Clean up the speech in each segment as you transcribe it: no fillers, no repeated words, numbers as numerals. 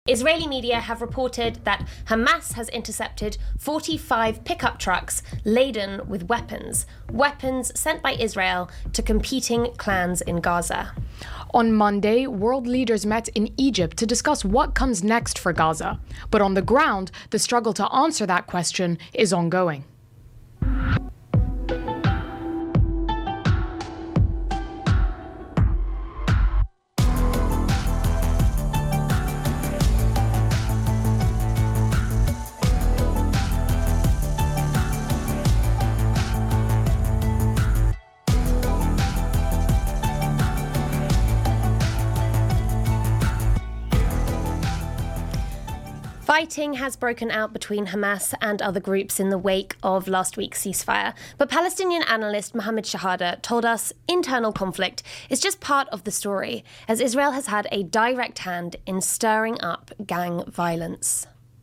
Israeli media have reported that Hamas has intercepted 45 pickup trucks laden with weapons sent by Israel to competing clans in Gaza. On Monday, world leaders met in Egypt to discuss what comes next for Gaza. But on the ground, the struggle to answer that question is ongoing. Fighting has broken out between Hamas and other groups in the wake of last week's ceasefire. But Palestinian analyst Mohammed Shahada told us internal conflict is just part of the story, as Israel has had a direct hand in stirring up gang violence.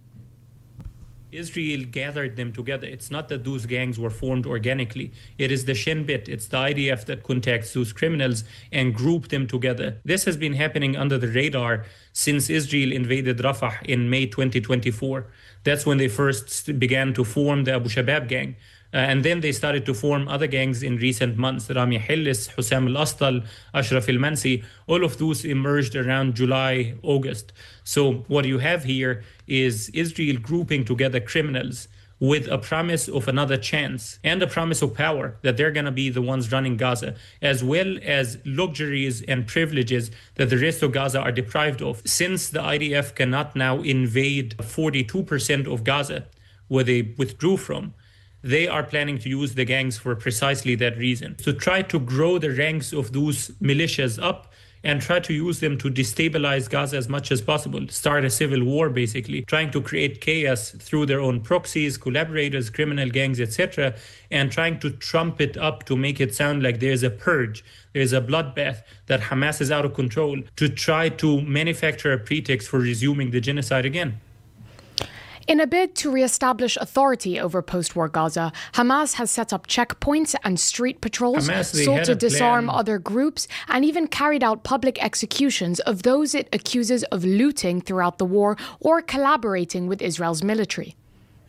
Israel gathered them together. It's not that those gangs were formed organically. It is the Shin Bet, it's the IDF that contacts those criminals and grouped them together. This has been happening under the radar since Israel invaded Rafah in May 2024. That's when they first began to form the Abu Shabab gang. And then they started to form other gangs in recent months. Rami Hillis, Hussam al-Astal, Ashraf al-Mansi, all of those emerged around July, August. So what you have here is Israel grouping together criminals with a promise of another chance and a promise of power that they're going to be the ones running Gaza, as well as luxuries and privileges that the rest of Gaza are deprived of. Since the IDF cannot now invade 42% of Gaza, where they withdrew from, they are planning to use the gangs for precisely that reason, to try to grow the ranks of those militias up and try to use them to destabilize Gaza as much as possible, start a civil war basically, trying to create chaos through their own proxies, collaborators, criminal gangs, etc., and trying to trump it up to make it sound like there's a purge, there's a bloodbath, that Hamas is out of control, to try to manufacture a pretext for resuming the genocide again. In a bid to re-establish authority over post-war Gaza, Hamas has set up checkpoints and street patrols, sought to disarm other groups, and even carried out public executions of those it accuses of looting throughout the war or collaborating with Israel's military.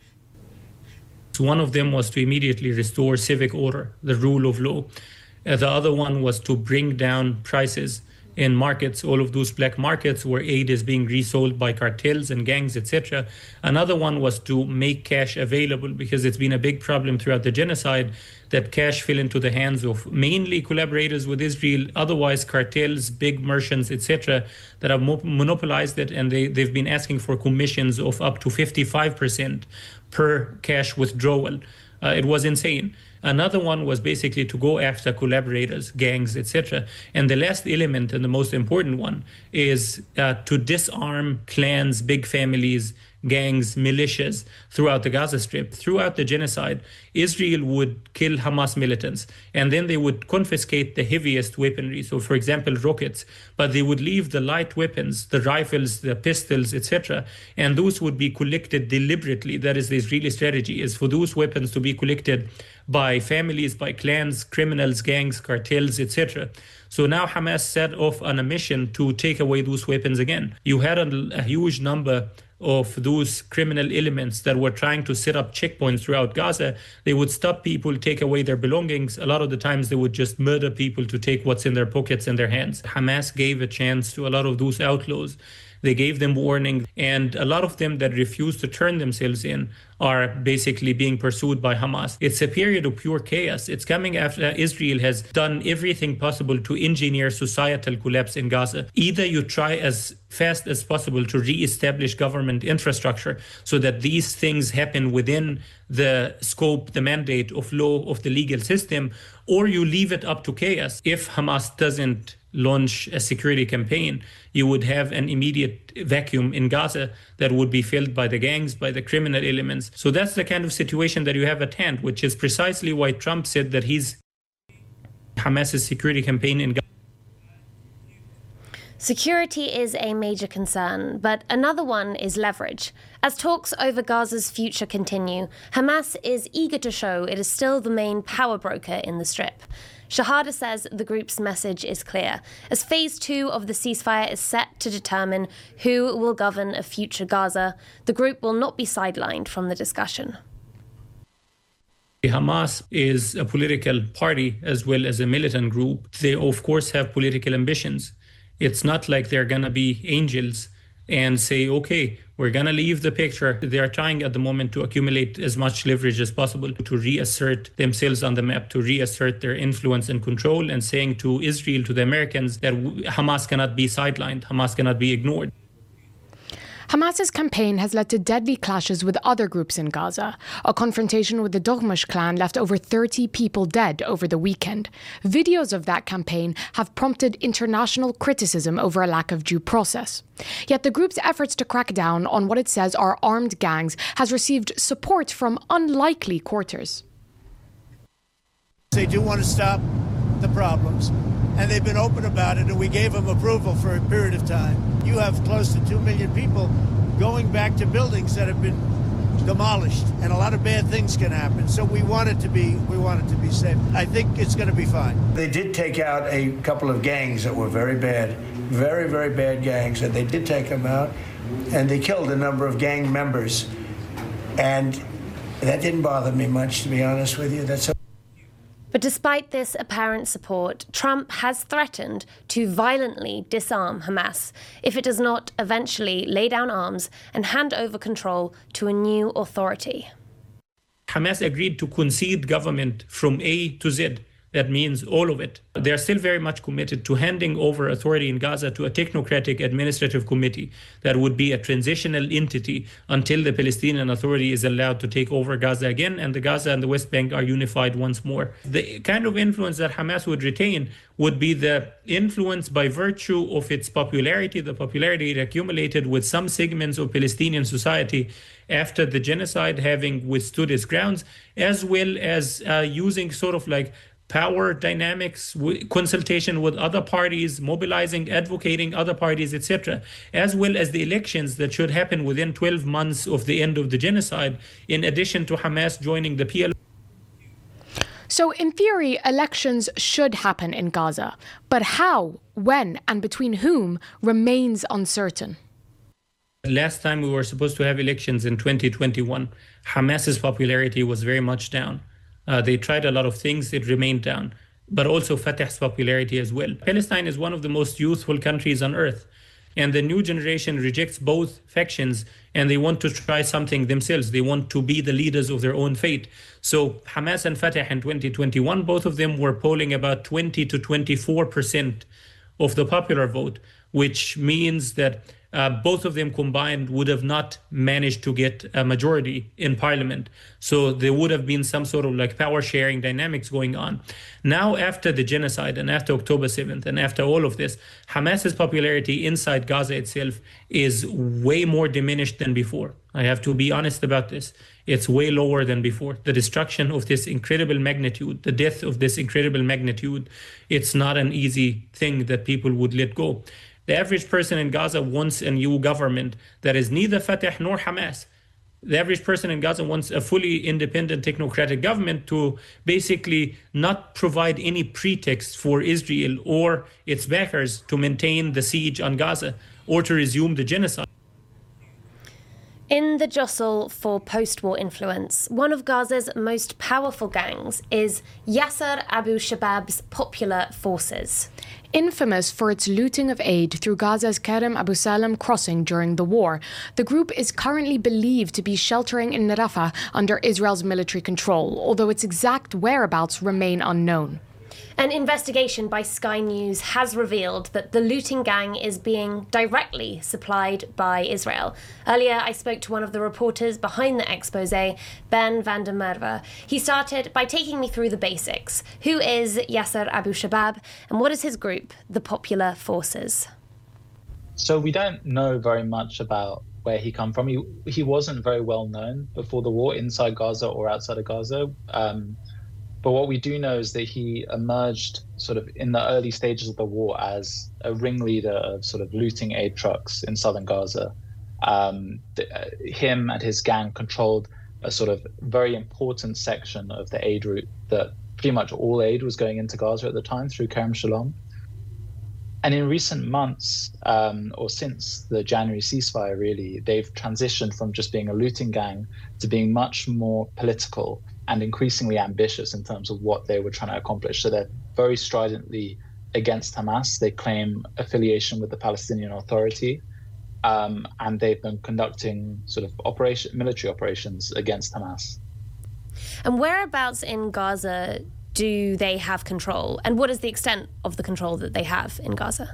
One of them was to immediately restore civic order, the rule of law. The other one was to bring down prices in markets, all of those black markets where aid is being resold by cartels and gangs, etc. Another one was to make cash available, because it's been a big problem throughout the genocide that cash fell into the hands of mainly collaborators with Israel, otherwise cartels, big merchants, etc., that have monopolized it, and they've been asking for commissions of up to 55% per cash withdrawal. It was insane. Another one was basically to go after collaborators, gangs, etc. And the last element, and the most important one, is to disarm clans, big families, gangs, militias throughout the Gaza Strip. Throughout the genocide, Israel would kill Hamas militants, and then they would confiscate the heaviest weaponry, so for example rockets, but they would leave the light weapons, the rifles, the pistols, etc., and those would be collected deliberately. That is the Israeli strategy, is for those weapons to be collected by families, by clans, criminals, gangs, cartels, etc. So now Hamas set off on a mission to take away those weapons again. You had a huge number of those criminal elements that were trying to set up checkpoints throughout Gaza. They would stop people, take away their belongings. A lot of the times they would just murder people to take what's in their pockets and their hands. Hamas gave a chance to a lot of those outlaws. They gave them warning, and a lot of them that refuse to turn themselves in are basically being pursued by Hamas. It's a period of pure chaos. It's coming after Israel has done everything possible to engineer societal collapse in Gaza. Either you try as fast as possible to re-establish government infrastructure so that these things happen within the scope, the mandate of law, of the legal system, or you leave it up to chaos. If Hamas doesn't launch a security campaign, you would have an immediate vacuum in Gaza that would be filled by the gangs, by the criminal elements. So that's the kind of situation that you have at hand, which is precisely why Trump said that he's Hamas's security campaign in Gaza. Security is a major concern, but another one is leverage. As talks over Gaza's future continue, Hamas is eager to show it is still the main power broker in the Strip. Shahada says the group's message is clear, as Phase 2 of the ceasefire is set to determine who will govern a future Gaza. The group will not be sidelined from the discussion. Hamas is a political party as well as a militant group. They, of course, have political ambitions. It's not like they're going to be angels and say, okay, we're going to leave the picture. They are trying at the moment to accumulate as much leverage as possible to reassert themselves on the map, to reassert their influence and control, and saying to Israel, to the Americans, that Hamas cannot be sidelined, Hamas cannot be ignored. Hamas's campaign has led to deadly clashes with other groups in Gaza. A confrontation with the Doghmash clan left over 30 people dead over the weekend. Videos of that campaign have prompted international criticism over a lack of due process. Yet the group's efforts to crack down on what it says are armed gangs has received support from unlikely quarters. They do want to stop the problems, and they've been open about it, and we gave them approval for a period of time. You have close to 2 million people going back to buildings that have been demolished, and a lot of bad things can happen. So we want it to be safe. I think it's going to be fine. They did take out a couple of gangs that were very bad, very, very bad gangs, and they did take them out, and they killed a number of gang members. And that didn't bother me much, to be honest with you. But despite this apparent support, Trump has threatened to violently disarm Hamas if it does not eventually lay down arms and hand over control to a new authority. Hamas agreed to concede government from A to Z. That means all of it. They're still very much committed to handing over authority in Gaza to a technocratic administrative committee that would be a transitional entity until the Palestinian Authority is allowed to take over Gaza again and the Gaza and the West Bank are unified once more. The kind of influence that Hamas would retain would be the influence by virtue of its popularity, the popularity it accumulated with some segments of Palestinian society after the genocide, having withstood its grounds, as well as using sort of like power dynamics, consultation with other parties, mobilizing, advocating other parties, etc., as well as the elections that should happen within 12 months of the end of the genocide, in addition to Hamas joining the PLO. So, in theory, elections should happen in Gaza. But how, when, and between whom remains uncertain. Last time we were supposed to have elections in 2021, Hamas's popularity was very much down. They tried a lot of things, it remained down, but also Fatah's popularity as well. Palestine is one of the most youthful countries on earth, and the new generation rejects both factions, and they want to try something themselves. They want to be the leaders of their own fate. So Hamas and Fatah in 2021, both of them were polling about 20 to 24% of the popular vote, which means that both of them combined would have not managed to get a majority in parliament. So there would have been some sort of like power sharing dynamics going on. Now, after the genocide and after October 7th and after all of this, Hamas's popularity inside Gaza itself is way more diminished than before. I have to be honest about this. It's way lower than before. The destruction of this incredible magnitude, the death of this incredible magnitude, it's not an easy thing that people would let go. The average person in Gaza wants a new government that is neither Fatah nor Hamas. The average person in Gaza wants a fully independent technocratic government to basically not provide any pretext for Israel or its backers to maintain the siege on Gaza or to resume the genocide. In the jostle for post-war influence, one of Gaza's most powerful gangs is Yasser Abu Shabab's Popular Forces. Infamous for its looting of aid through Gaza's Kerem Abu Salam crossing during the war, the group is currently believed to be sheltering in Rafah under Israel's military control, although its exact whereabouts remain unknown. An investigation by Sky News has revealed that the looting gang is being directly supplied by Israel. Earlier, I spoke to one of the reporters behind the exposé, Ben van der Merwe. He started by taking me through the basics. Who is Yasser Abu Shabab, and what is his group, the Popular Forces? So we don't know very much about where he come from. He wasn't very well known before the war inside Gaza or outside of Gaza. But what we do know is that he emerged sort of in the early stages of the war as a ringleader of sort of looting aid trucks in southern Gaza. Him and his gang controlled a sort of very important section of the aid route that pretty much all aid was going into Gaza at the time through Kerem Shalom. And in recent months, or since the January ceasefire, really, they've transitioned from just being a looting gang to being much more political and increasingly ambitious in terms of what they were trying to accomplish. So they're very stridently against Hamas. They claim affiliation with the Palestinian Authority, and they've been conducting sort of military operations against Hamas. And whereabouts in Gaza do they have control? And what is the extent of the control that they have in Gaza?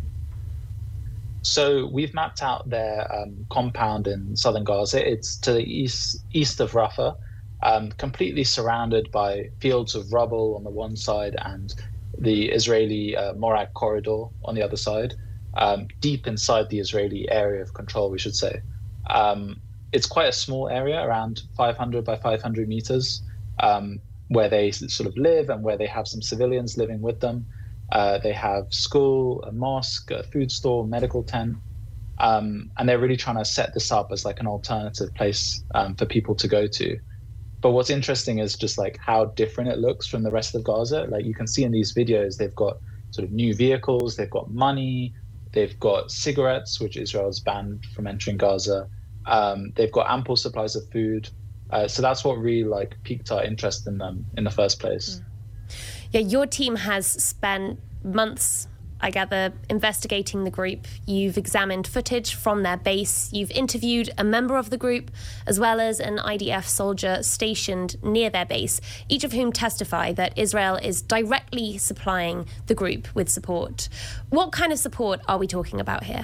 So we've mapped out their compound in southern Gaza. It's to the east of Rafah, completely surrounded by fields of rubble on the one side and the Israeli Morag corridor on the other side, deep inside the Israeli area of control, we should say. It's quite a small area, around 500 by 500 meters, where they sort of live and where they have some civilians living with them. They have school, a mosque, a food store, medical tent, and they're really trying to set this up as like an alternative place for people to go to. But what's interesting is just like how different it looks from the rest of Gaza. Like you can see in these videos, they've got sort of new vehicles, they've got money, they've got cigarettes, which Israel's banned from entering Gaza. They've got ample supplies of food. So that's what really like piqued our interest in them in the first place. Yeah, your team has spent months, I gather, investigating the group. You've examined footage from their base. You've interviewed a member of the group, as well as an IDF soldier stationed near their base, each of whom testify that Israel is directly supplying the group with support. What kind of support are we talking about here?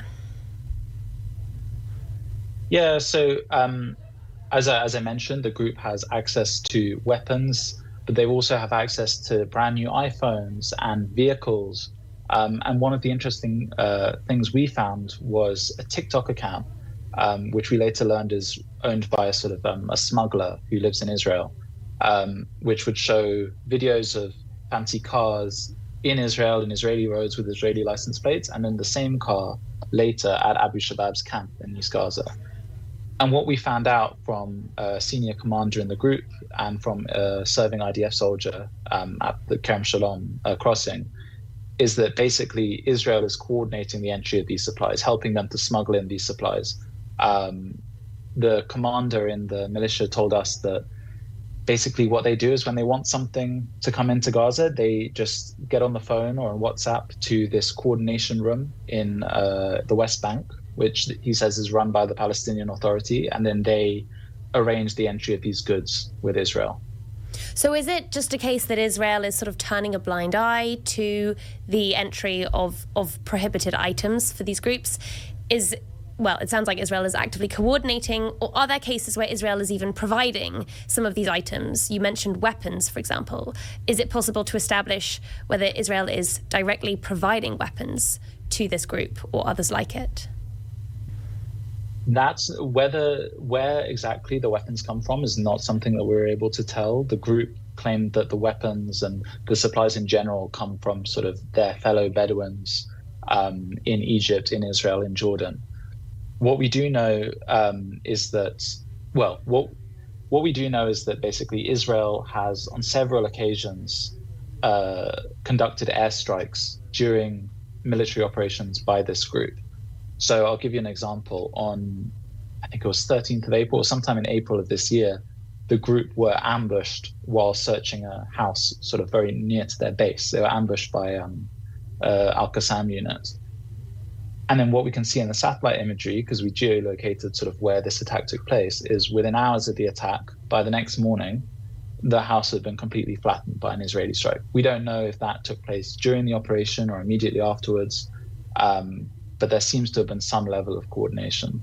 Yeah, so as I mentioned, the group has access to weapons, but they also have access to brand new iPhones and vehicles. And one of the interesting things we found was a TikTok account, which we later learned is owned by a sort of a smuggler who lives in Israel, which would show videos of fancy cars in Israel, in Israeli roads with Israeli license plates, and then the same car later at Abu Shabab's camp in East Gaza. And what we found out from a senior commander in the group and from a serving IDF soldier at the Kerem Shalom crossing is that basically Israel is coordinating the entry of these supplies, helping them to smuggle in these supplies. The commander in the militia told us that basically what they do is when they want something to come into Gaza, they just get on the phone or on WhatsApp to this coordination room in the West Bank, which he says is run by the Palestinian Authority, and then they arrange the entry of these goods with Israel. So is it just a case that Israel is sort of turning a blind eye to the entry of prohibited items for these groups? Well, it sounds like Israel is actively coordinating, or are there cases where Israel is even providing some of these items? You mentioned weapons, for example. Is it possible to establish whether Israel is directly providing weapons to this group or others like it? That's where exactly the weapons come from is not something that we're able to tell. The group claimed that the weapons and the supplies in general come from sort of their fellow Bedouins in Egypt, in Israel, in Jordan. What we do know is that, well, what we do know is that basically Israel has on several occasions conducted airstrikes during military operations by this group. So I'll give you an example. On, I think it was 13th of April, or sometime in April of this year, the group were ambushed while searching a house sort of very near to their base. They were ambushed by Al-Qassam unit. And then what we can see in the satellite imagery, because we geolocated sort of where this attack took place, is within hours of the attack, by the next morning, the house had been completely flattened by an Israeli strike. We don't know if that took place during the operation or immediately afterwards. But there seems to have been some level of coordination.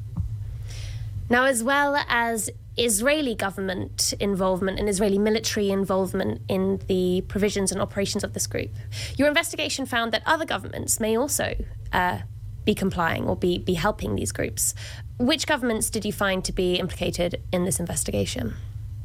Now, as well as Israeli government involvement and Israeli military involvement in the provisions and operations of this group, your investigation found that other governments may also be complying or be helping these groups. Which governments did you find to be implicated in this investigation?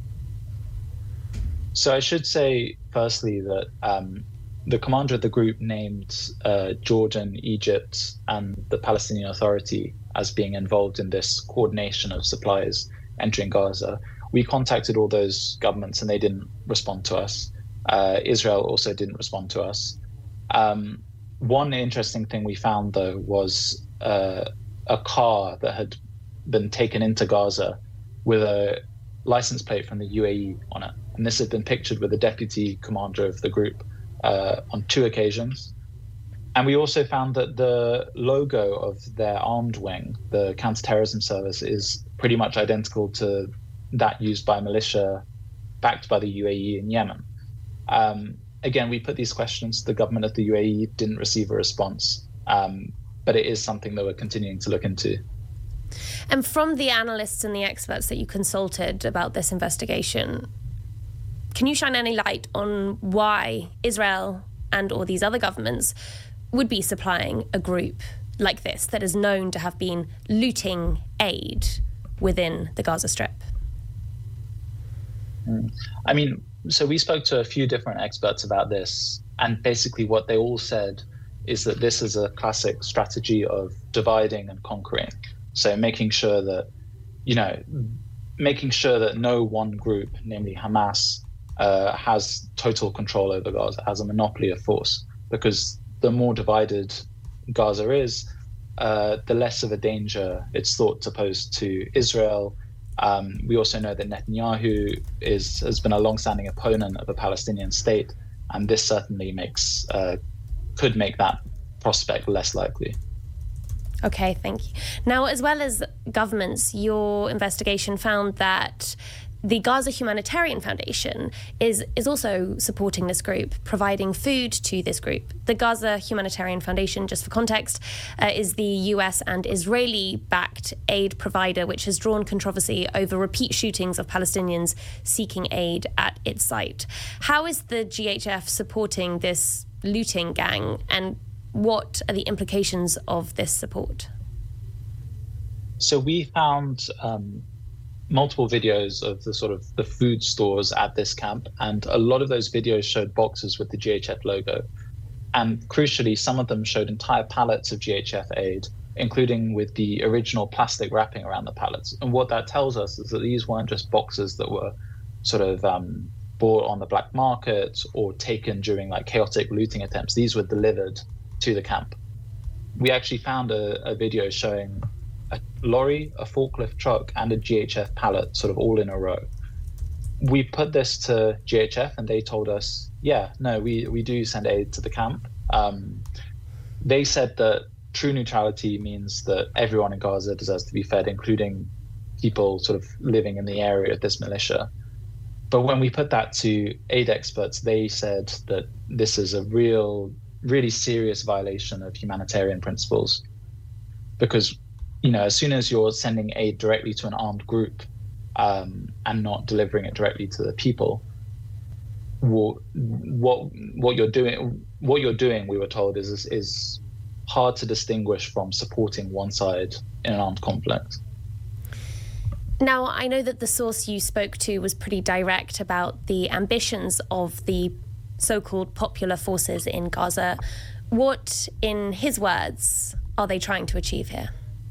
So I should say, firstly, that the commander of the group named Jordan, Egypt, and the Palestinian Authority as being involved in this coordination of supplies entering Gaza. We contacted all those governments and they didn't respond to us. Israel also didn't respond to us. One interesting thing we found, though, was a car that had been taken into Gaza with a license plate from the UAE on it. And this had been pictured with the deputy commander of the group on 2 occasions. And we also found that the logo of their armed wing, the counterterrorism service, is pretty much identical to that used by a militia backed by the UAE in Yemen. Again, we put these questions to the government of the UAE, didn't receive a response, but it is something that we're continuing to look into. And from the analysts and the experts that you consulted about this investigation, can you shine any light on why Israel and or these other governments would be supplying a group like this that is known to have been looting aid within the Gaza Strip? I mean, so we spoke to a few different experts about this, and basically what they all said is that this is a classic strategy of dividing and conquering. So making sure that no one group, namely Hamas, has total control over Gaza, has a monopoly of force, because the more divided Gaza is, the less of a danger it's thought to pose to Israel. We also know that Netanyahu has been a long-standing opponent of a Palestinian state, and this certainly could make that prospect less likely. Okay, thank you. Now, as well as governments, your investigation found that the Gaza Humanitarian Foundation is also supporting this group, providing food to this group. The Gaza Humanitarian Foundation, just for context, is the US and Israeli-backed aid provider, which has drawn controversy over repeat shootings of Palestinians seeking aid at its site. How is the GHF supporting this looting gang, and what are the implications of this support? So we found multiple videos of the food stores at this camp, and a lot of those videos showed boxes with the GHF logo. And crucially, some of them showed entire pallets of GHF aid, including with the original plastic wrapping around the pallets. And what that tells us is that these weren't just boxes that were bought on the black market or taken during chaotic looting attempts. These were delivered to the camp. We actually found a video showing a lorry, a forklift truck, and a GHF pallet all in a row. We put this to GHF and they told us, we do send aid to the camp. They said that true neutrality means that everyone in Gaza deserves to be fed, including people living in the area of this militia. But when we put that to aid experts, they said that this is a really serious violation of humanitarian principles, because as soon as you're sending aid directly to an armed group and not delivering it directly to the people, what you're doing, we were told, is hard to distinguish from supporting one side in an armed conflict. Now, I know that the source you spoke to was pretty direct about the ambitions of the so-called popular forces in Gaza. What, in his words, are they trying to achieve here?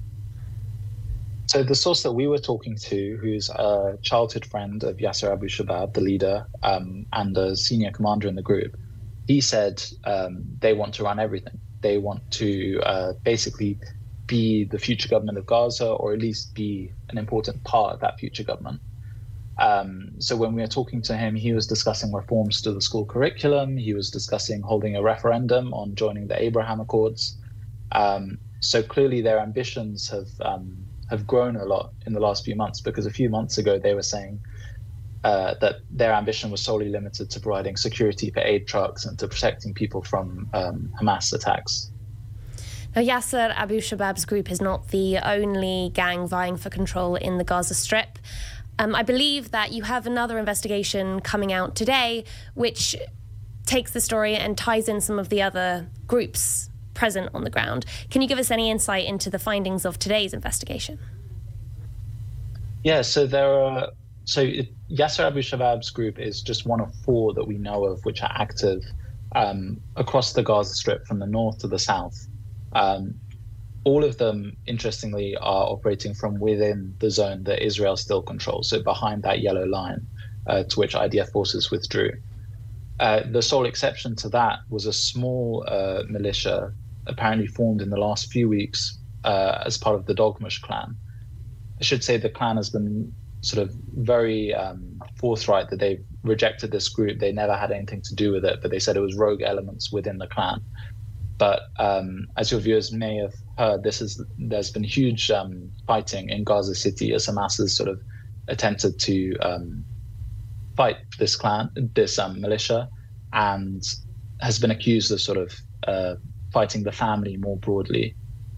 So the source that we were talking to, who's a childhood friend of Yasser Abu Shabab, the leader, and a senior commander in the group, he said they want to run everything. They want to basically be the future government of Gaza, or at least be an important part of that future government. So when we were talking to him, he was discussing reforms to the school curriculum. He was discussing holding a referendum on joining the Abraham Accords. So clearly their ambitions have grown a lot in the last few months, because a few months ago they were saying that their ambition was solely limited to providing security for aid trucks and to protecting people from Hamas attacks. Now, Yasser Abu Shabab's group is not the only gang vying for control in the Gaza Strip. I believe that you have another investigation coming out today which takes the story and ties in some of the other groups present on the ground. Can you give us any insight into the findings of today's investigation? Yeah, so Yasser Abu Shabab's group is just one of 4 that we know of which are active across the Gaza Strip from the north to the south. All of them, interestingly, are operating from within the zone that Israel still controls, so behind that yellow line to which IDF forces withdrew. The sole exception to that was a small militia apparently formed in the last few weeks as part of the Dogmush clan. I should say the clan has been sort of very forthright that they've rejected this group. They never had anything to do with it, but they said it was rogue elements within the clan. But as your viewers may have heard, there's been huge fighting in Gaza City as Hamas has sort of attempted to fight this militia, and has been accused of sort of fighting the family more broadly.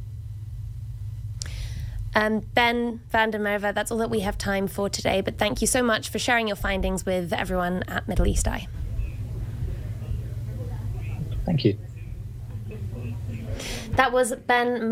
Ben van der Merwe, that's all that we have time for today, but thank you so much for sharing your findings with everyone at Middle East Eye. Thank you. That was Ben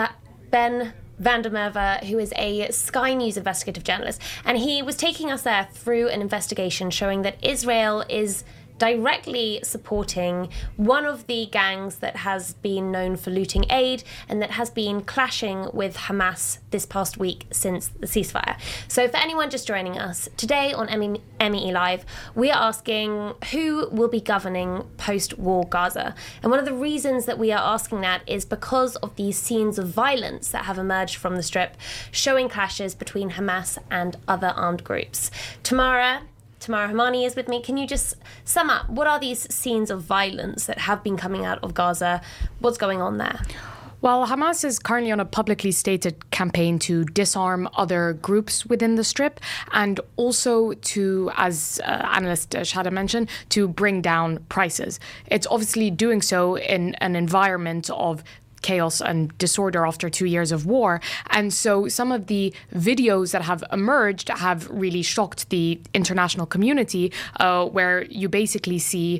van der Merwe, who is a Sky News investigative journalist, and he was taking us there through an investigation showing that Israel is directly supporting one of the gangs that has been known for looting aid and that has been clashing with Hamas this past week since the ceasefire. So for anyone just joining us, today on MEE Live, we are asking who will be governing post-war Gaza. And one of the reasons that we are asking that is because of these scenes of violence that have emerged from the Strip, showing clashes between Hamas and other armed groups. Tamara Hamani is with me. Can you just sum up, what are these scenes of violence that have been coming out of Gaza? What's going on there? Well, Hamas is currently on a publicly stated campaign to disarm other groups within the Strip, and also to, as analyst Shahada mentioned, to bring down prices. It's obviously doing so in an environment of chaos and disorder after 2 years of war. And so some of the videos that have emerged have really shocked the international community, where you basically see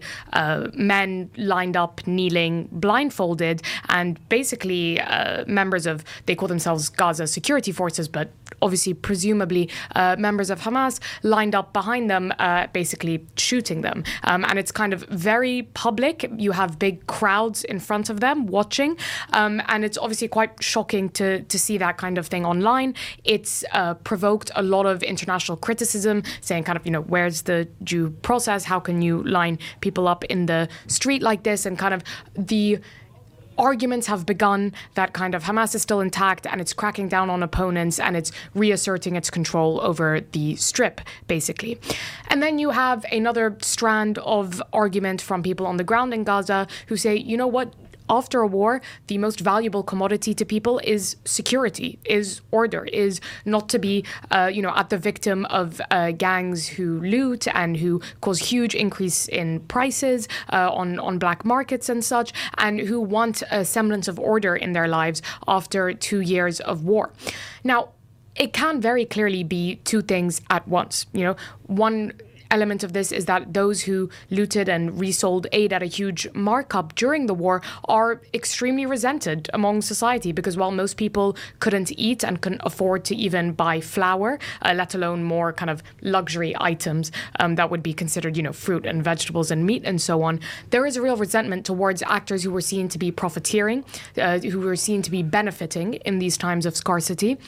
men lined up, kneeling, blindfolded, and basically members of, they call themselves Gaza security forces, but obviously presumably members of Hamas lined up behind them, basically shooting them. And it's kind of very public. You have big crowds in front of them watching. And it's obviously quite shocking to see that kind of thing online. It's provoked a lot of international criticism, saying kind of, where's the due process? How can you line people up in the street like this? And kind of the arguments have begun that kind of Hamas is still intact and it's cracking down on opponents and it's reasserting its control over the Strip, basically. And then you have another strand of argument from people on the ground in Gaza who say, you know what? After a war, the most valuable commodity to people is security, is order, is not to be, at the victim of gangs who loot and who cause huge increase in prices on black markets and such, and who want a semblance of order in their lives after 2 years of war. Now, it can very clearly be two things at once. One element of this is that those who looted and resold aid at a huge markup during the war are extremely resented among society, because while most people couldn't eat and couldn't afford to even buy flour, let alone more kind of luxury items that would be considered, fruit and vegetables and meat and so on, there is a real resentment towards actors who were seen to be profiteering, who were seen to be benefiting in these times of scarcity.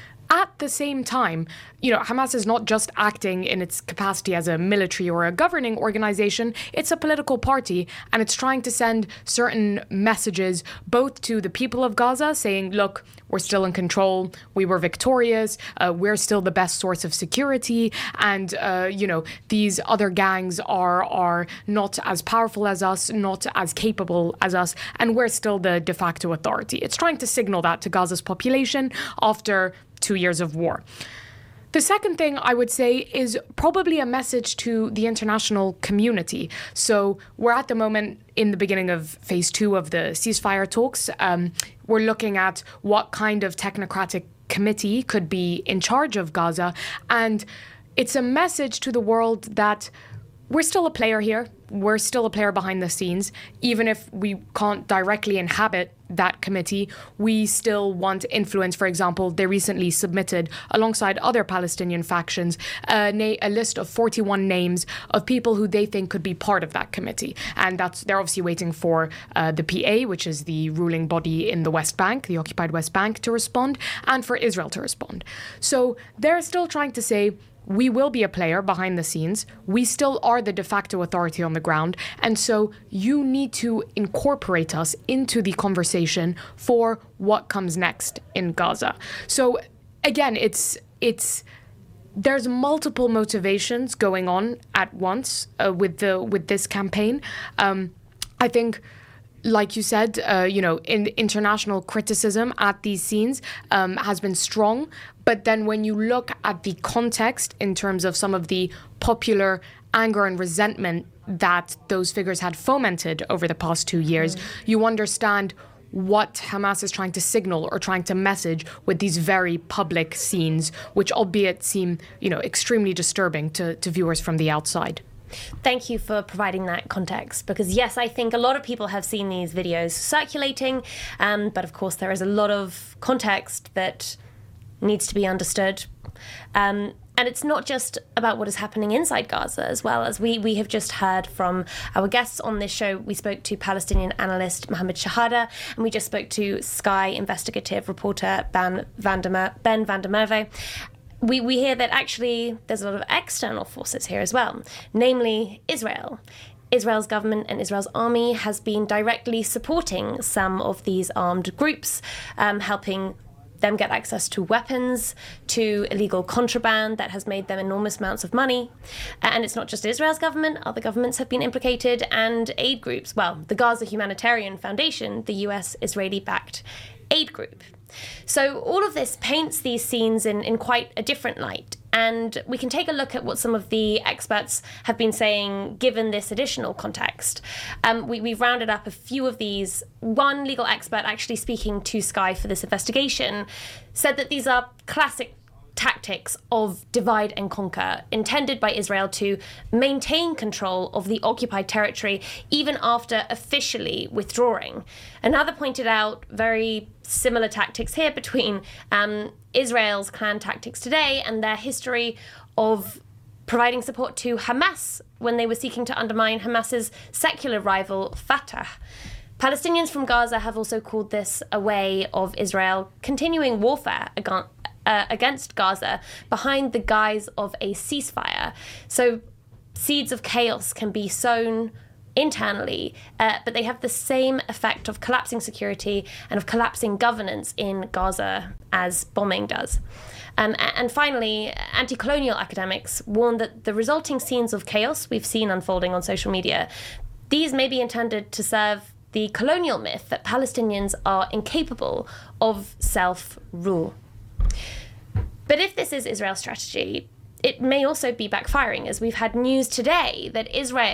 At the same time, Hamas is not just acting in its capacity as a military or a governing organization. It's a political party, and it's trying to send certain messages both to the people of Gaza, saying, look, we're still in control, we were victorious, we're still the best source of security, and, these other gangs are not as powerful as us, not as capable as us, and we're still the de facto authority. It's trying to signal that to Gaza's population after 2 years of war. The second thing I would say is probably a message to the international community. So we're at the moment in the beginning of phase 2 of the ceasefire talks. We're looking at what kind of technocratic committee could be in charge of Gaza. And it's a message to the world that we're still a player here. We're still a player behind the scenes. Even if we can't directly inhabit that committee, we still want influence. For example, they recently submitted, alongside other Palestinian factions, a list of 41 names of people who they think could be part of that committee. And they're obviously waiting for the PA, which is the ruling body in the West Bank, the occupied West Bank, to respond, and for Israel to respond. So they're still trying to say, we will be a player behind the scenes. We still are the de facto authority on the ground. And so you need to incorporate us into the conversation for what comes next in Gaza. So again, there's multiple motivations going on at once with this campaign. I think, like you said, international criticism at these scenes has been strong. But then when you look at the context in terms of some of the popular anger and resentment that those figures had fomented over the past 2 years, you understand what Hamas is trying to signal or trying to message with these very public scenes, which albeit seem, extremely disturbing to viewers from the outside. Thank you for providing that context, because yes, I think a lot of people have seen these videos circulating, but of course there is a lot of context that needs to be understood. And it's not just about what is happening inside Gaza as well. As we have just heard from our guests on this show, we spoke to Palestinian analyst Mohammed Shahada, and we just spoke to Sky investigative reporter Ben van der Merwe. We hear that actually there's a lot of external forces here as well, namely Israel. Israel's government and Israel's army has been directly supporting some of these armed groups, helping them get access to weapons, to illegal contraband that has made them enormous amounts of money. And it's not just Israel's government, other governments have been implicated, and aid groups. Well, the Gaza Humanitarian Foundation, the US-Israeli-backed aid group. So all of this paints these scenes in quite a different light. And we can take a look at what some of the experts have been saying, given this additional context. We've rounded up a few of these. One legal expert actually speaking to Sky for this investigation said that these are classic tactics of divide and conquer, intended by Israel to maintain control of the occupied territory even after officially withdrawing. Another pointed out very similar tactics here between Israel's clan tactics today and their history of providing support to Hamas when they were seeking to undermine Hamas's secular rival Fatah. Palestinians from Gaza have also called this a way of Israel continuing warfare against Gaza behind the guise of a ceasefire. So seeds of chaos can be sown internally, but they have the same effect of collapsing security and of collapsing governance in Gaza as bombing does. And finally, anti-colonial academics warn that the resulting scenes of chaos we've seen unfolding on social media, these may be intended to serve the colonial myth that Palestinians are incapable of self-rule. But if this is Israel's strategy, it may also be backfiring, as we've had news today that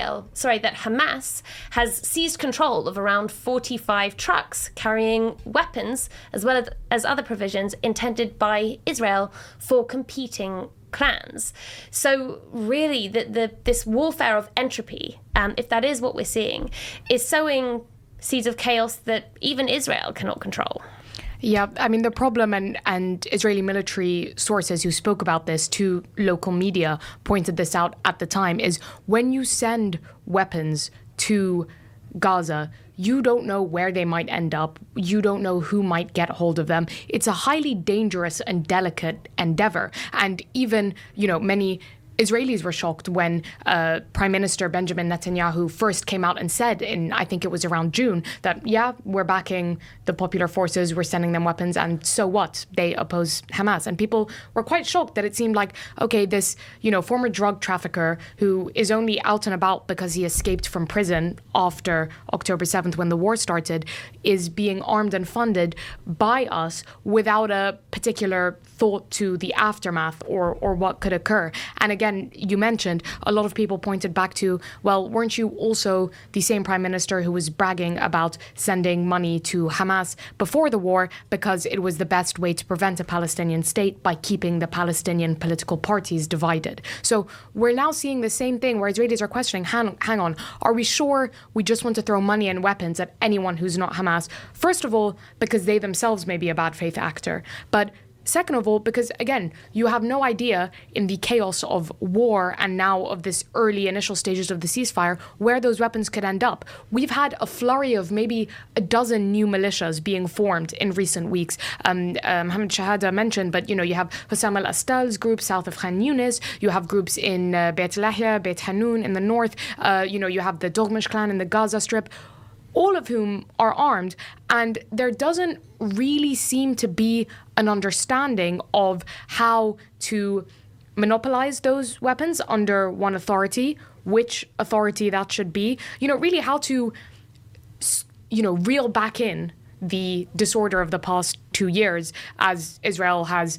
Hamas has seized control of around 45 trucks carrying weapons, as well as other provisions intended by Israel for competing clans. So really, this warfare of entropy, if that is what we're seeing, is sowing seeds of chaos that even Israel cannot control. Yeah, I mean, the problem, and Israeli military sources who spoke about this to local media pointed this out at the time, is when you send weapons to Gaza, you don't know where they might end up. You don't know who might get hold of them. It's a highly dangerous and delicate endeavor. And even, many Israelis were shocked when Prime Minister Benjamin Netanyahu first came out and said I think it was around June, that, yeah, we're backing the popular forces, we're sending them weapons, and so what? They oppose Hamas. And people were quite shocked that it seemed like, okay, this, former drug trafficker who is only out and about because he escaped from prison after October 7th when the war started, is being armed and funded by us without a particular thought to the aftermath or what could occur. And again, you mentioned, a lot of people pointed back to, well, weren't you also the same prime minister who was bragging about sending money to Hamas before the war because it was the best way to prevent a Palestinian state by keeping the Palestinian political parties divided? So we're now seeing the same thing where Israelis are questioning, hang on, are we sure we just want to throw money and weapons at anyone who's not Hamas? First of all, because they themselves may be a bad faith actor, but second of all, because again, you have no idea in the chaos of war and now of this early initial stages of the ceasefire where those weapons could end up. We've had a flurry of maybe a dozen new militias being formed in recent weeks. Mohammed Shahada mentioned, but you have Hussam al-Astal's group south of Khan Yunis. You have groups in Beit Lahya, Beit Hanun in the north. You have the Doghmash clan in the Gaza Strip, all of whom are armed, and there doesn't really seem to be an understanding of how to monopolize those weapons under one authority, which authority that should be, really how to, reel back in the disorder of the past 2 years as Israel has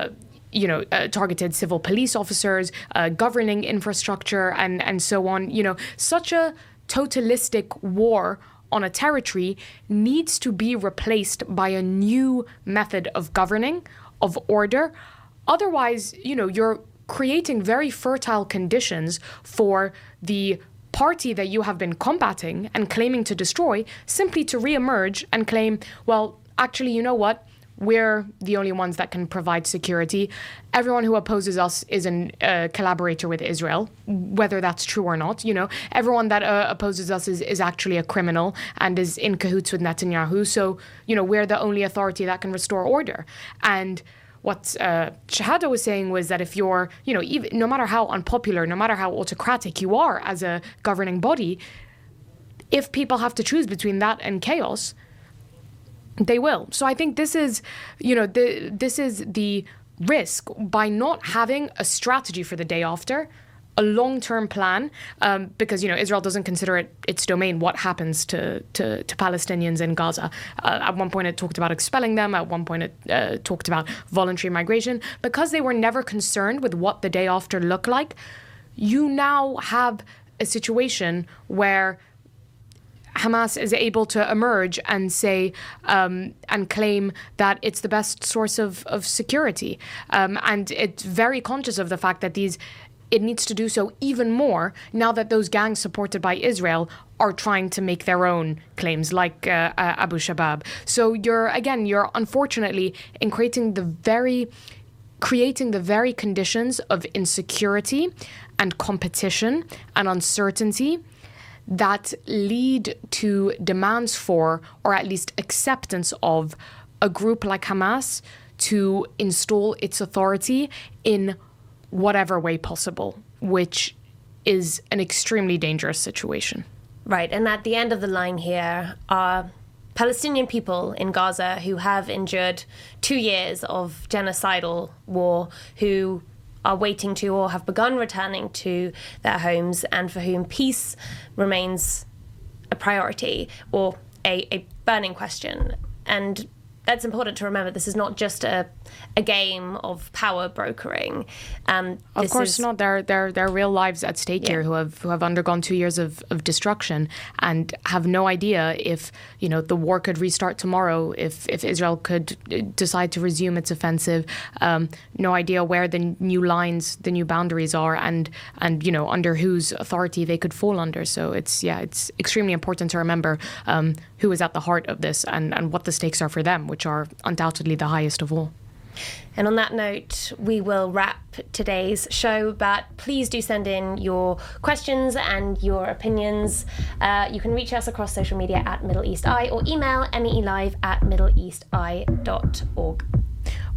targeted civil police officers, governing infrastructure, and so on. Such a totalistic war on a territory needs to be replaced by a new method of governing, of order. Otherwise, you're creating very fertile conditions for the party that you have been combating and claiming to destroy simply to reemerge and claim, well, actually, you know what? We're the only ones that can provide security. Everyone who opposes us is a collaborator with Israel, whether that's true or not. Everyone that opposes us is actually a criminal and is in cahoots with Netanyahu. So, we're the only authority that can restore order. And what Shahada was saying was that if you're, even, no matter how unpopular, no matter how autocratic you are as a governing body, if people have to choose between that and chaos, they will. So I think this is, this is the risk by not having a strategy for the day after, a long-term plan, because, Israel doesn't consider it its domain what happens to Palestinians in Gaza. At one point it talked about expelling them. At one point it talked about voluntary migration. Because they were never concerned with what the day after looked like, you now have a situation where Hamas is able to emerge and say and claim that it's the best source of security. And it's very conscious of the fact that it needs to do so even more now that those gangs supported by Israel are trying to make their own claims, like Abu Shabab. So you're unfortunately in creating the very conditions of insecurity and competition and uncertainty that lead to demands for, or at least acceptance of, a group like Hamas to install its authority in whatever way possible, which is an extremely dangerous situation. Right, and at the end of the line here are Palestinian people in Gaza who have endured 2 years of genocidal war, who are waiting to or have begun returning to their homes, and for whom peace remains a priority or a burning question. And that's important to remember. This is not just a game of power brokering. Of course not. There are real lives at stake here who have undergone 2 years of destruction and have no idea if the war could restart tomorrow, if Israel could decide to resume its offensive. No idea where the new lines, the new boundaries are, and under whose authority they could fall under. So it's extremely important to remember who is at the heart of this and what the stakes are for them, which are undoubtedly the highest of all. And on that note, we will wrap today's show, but please do send in your questions and your opinions. You can reach us across social media at Middle East Eye or email meelive@middleeasteye.org.